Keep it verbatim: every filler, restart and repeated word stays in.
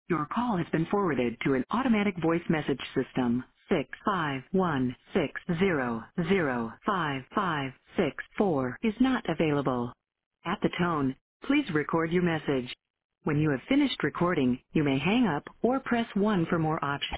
Your call has been forwarded to an automatic voice message system. Six five one six zero zero five five six four is not available. At the tone, please record your message. When you have finished recording, you may hang up or press one for more options.